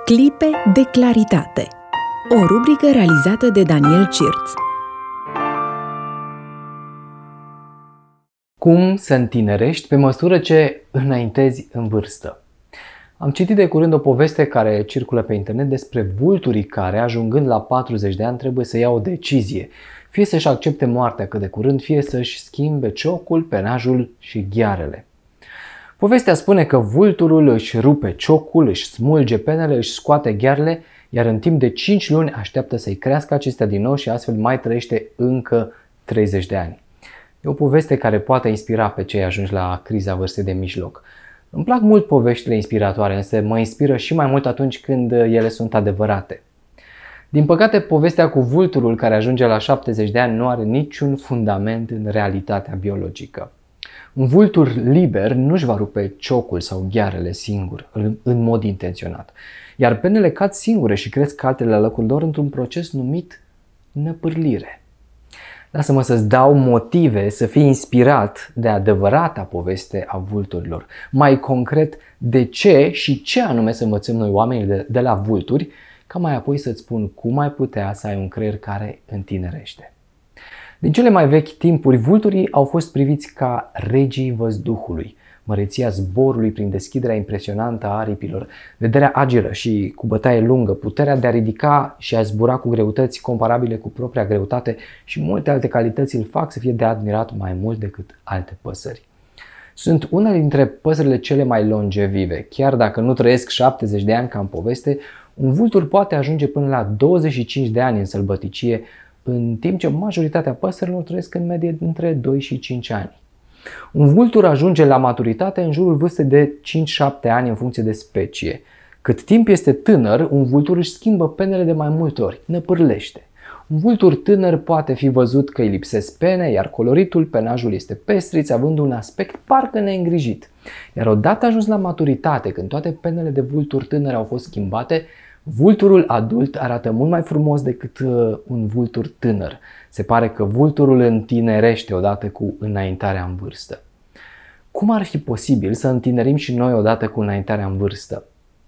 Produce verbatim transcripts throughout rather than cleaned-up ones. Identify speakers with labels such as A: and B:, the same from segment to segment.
A: Clipe de claritate. O rubrică realizată de Daniel Cirț.
B: Cum să întinerești pe măsură ce înaintezi în vârstă? Am citit de curând o poveste care circulă pe internet despre vulturii care, ajungând la patruzeci de ani, trebuie să ia o decizie. Fie să-și accepte moartea cât de curând, fie să-și schimbe ciocul, penajul și ghearele. Povestea spune că vulturul își rupe ciocul, își smulge penele, își scoate ghearele, iar în timp de cinci luni așteaptă să-i crească acestea din nou și astfel mai trăiește încă treizeci de ani. E o poveste care poate inspira pe cei ajunși la criza vârstei de mijloc. Îmi plac mult poveștile inspiratoare, însă mă inspiră și mai mult atunci când ele sunt adevărate. Din păcate, povestea cu vulturul care ajunge la șaptezeci de ani nu are niciun fundament în realitatea biologică. Un vultur liber nu-și va rupe ciocul sau ghearele singur, în mod intenționat, iar penele cad singure și cresc altele la locul lor într-un proces numit năpârlire. Lasă-mă să-ți dau motive să fii inspirat de adevărata poveste a vulturilor. Mai concret, de ce și ce anume să învățăm noi oamenii de, de la vulturi, ca mai apoi să-ți spun cum ai putea să ai un creier care întinerește. Din cele mai vechi timpuri, vulturii au fost priviți ca regii văzduhului, măreția zborului prin deschiderea impresionantă a aripilor, vederea agilă și cu bătaie lungă, puterea de a ridica și a zbura cu greutăți comparabile cu propria greutate și multe alte calități îl fac să fie de admirat mai mult decât alte păsări. Sunt una dintre păsările cele mai longevive. Chiar dacă nu trăiesc șaptezeci de ani ca în poveste, un vultur poate ajunge până la douăzeci și cinci de ani în sălbăticie, în timp ce majoritatea păsărilor trăiesc în medie între doi și cinci ani. Un vultur ajunge la maturitate în jurul vârstei de cinci șapte ani în funcție de specie. Cât timp este tânăr, un vultur își schimbă penele de mai multe ori, năpârlește. Un vultur tânăr poate fi văzut că îi lipsesc pene, iar coloritul penajului este pestriț, având un aspect parcă neîngrijit. Iar odată ajuns la maturitate, când toate penele de vultur tânăr au fost schimbate, vulturul adult arată mult mai frumos decât un vultur tânăr. Se pare că vulturul întinerește odată cu înaintarea în vârstă. Cum ar fi posibil să întinerim și noi odată cu înaintarea în vârstă?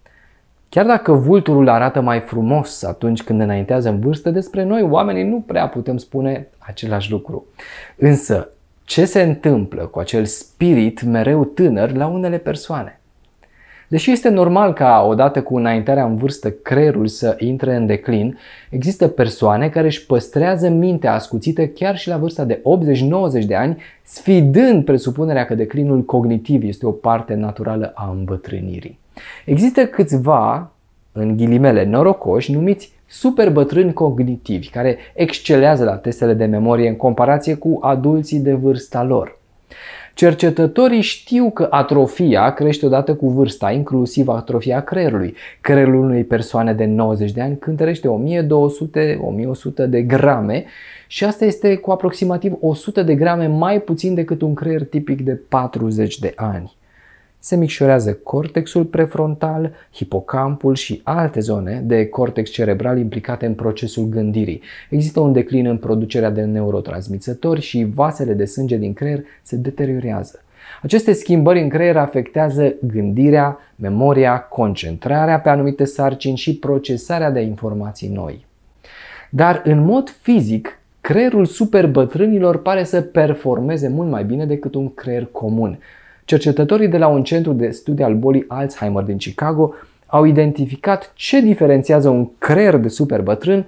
B: Chiar dacă vulturul arată mai frumos atunci când înaintează în vârstă, despre noi oamenii nu prea putem spune același lucru. Însă, ce se întâmplă cu acel spirit mereu tânăr la unele persoane? Deși este normal ca odată cu înaintarea în vârstă creierul să intre în declin, există persoane care își păstrează mintea ascuțită chiar și la vârsta de optzeci nouăzeci de ani, sfidând presupunerea că declinul cognitiv este o parte naturală a îmbătrânirii. Există câțiva, în ghilimele, norocoși, numiți super bătrâni cognitivi, care excelează la testele de memorie în comparație cu adulții de vârsta lor. Cercetătorii știu că atrofia crește odată cu vârsta, inclusiv atrofia creierului. Creierul unei persoane de nouăzeci de ani cântărește o mie două sute - o mie o sută de grame și asta este cu aproximativ o sută de grame mai puțin decât un creier tipic de patruzeci de ani. Se micșorează cortexul prefrontal, hipocampul și alte zone de cortex cerebral implicate în procesul gândirii. Există un declin în producerea de neurotransmițători și vasele de sânge din creier se deteriorează. Aceste schimbări în creier afectează gândirea, memoria, concentrarea pe anumite sarcini și procesarea de informații noi. Dar în mod fizic, creierul superbătrânilor pare să performeze mult mai bine decât un creier comun. Cercetătorii de la un centru de studii al bolii Alzheimer din Chicago au identificat ce diferențiază un creier de superbătrân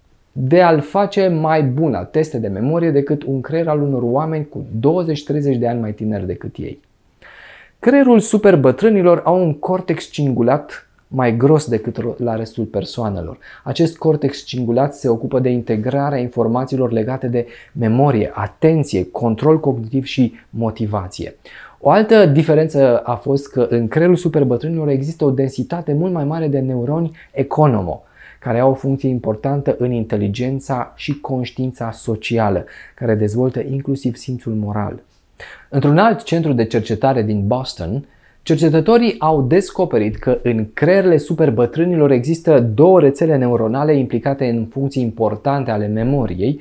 B: de a-l face mai bun la teste de memorie decât un creier al unor oameni cu douăzeci treizeci de ani mai tineri decât ei. Creierul superbătrânilor au un cortex cingulat mai gros decât la restul persoanelor. Acest cortex cingulat se ocupă de integrarea informațiilor legate de memorie, atenție, control cognitiv și motivație. O altă diferență a fost că în creierul superbătrânilor există o densitate mult mai mare de neuroni economo, care au o funcție importantă în inteligența și conștiința socială, care dezvoltă inclusiv simțul moral. Într-un alt centru de cercetare din Boston, cercetătorii au descoperit că în creierele superbătrânilor există două rețele neuronale implicate în funcții importante ale memoriei,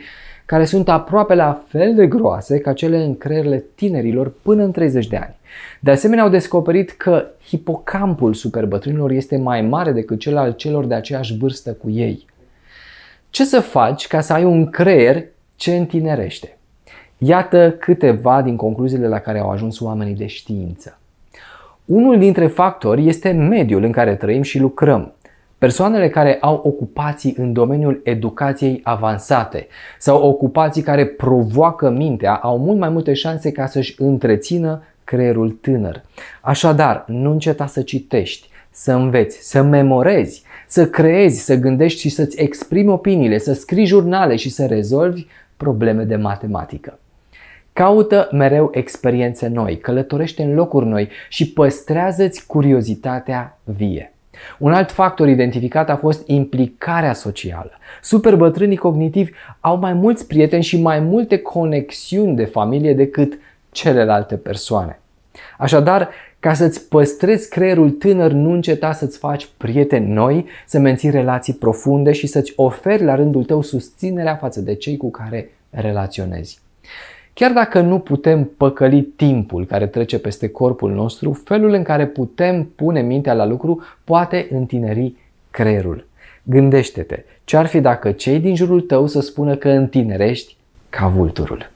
B: care sunt aproape la fel de groase ca cele în creierele tinerilor până în treizeci de ani. De asemenea, au descoperit că hipocampul superbătrânilor este mai mare decât cel al celor de aceeași vârstă cu ei. Ce să faci ca să ai un creier ce întinerește? Iată câteva din concluziile la care au ajuns oamenii de știință. Unul dintre factori este mediul în care trăim și lucrăm. Persoanele care au ocupații în domeniul educației avansate sau ocupații care provoacă mintea au mult mai multe șanse ca să-și întrețină creierul tânăr. Așadar, nu înceta să citești, să înveți, să memorezi, să creezi, să gândești și să-ți exprimi opiniile, să scrii jurnale și să rezolvi probleme de matematică. Caută mereu experiențe noi, călătorește în locuri noi și păstrează-ți curiozitatea vie. Un alt factor identificat a fost implicarea socială. Superbătrânii cognitivi au mai mulți prieteni și mai multe conexiuni de familie decât celelalte persoane. Așadar, ca să-ți păstrezi creierul tânăr, nu înceta să-ți faci prieteni noi, să menții relații profunde și să-ți oferi la rândul tău susținerea față de cei cu care relaționezi. Chiar dacă nu putem păcăli timpul care trece peste corpul nostru, felul în care putem pune mintea la lucru poate întineri creierul. Gândește-te, ce-ar fi dacă cei din jurul tău să spună că întinerești ca vulturul?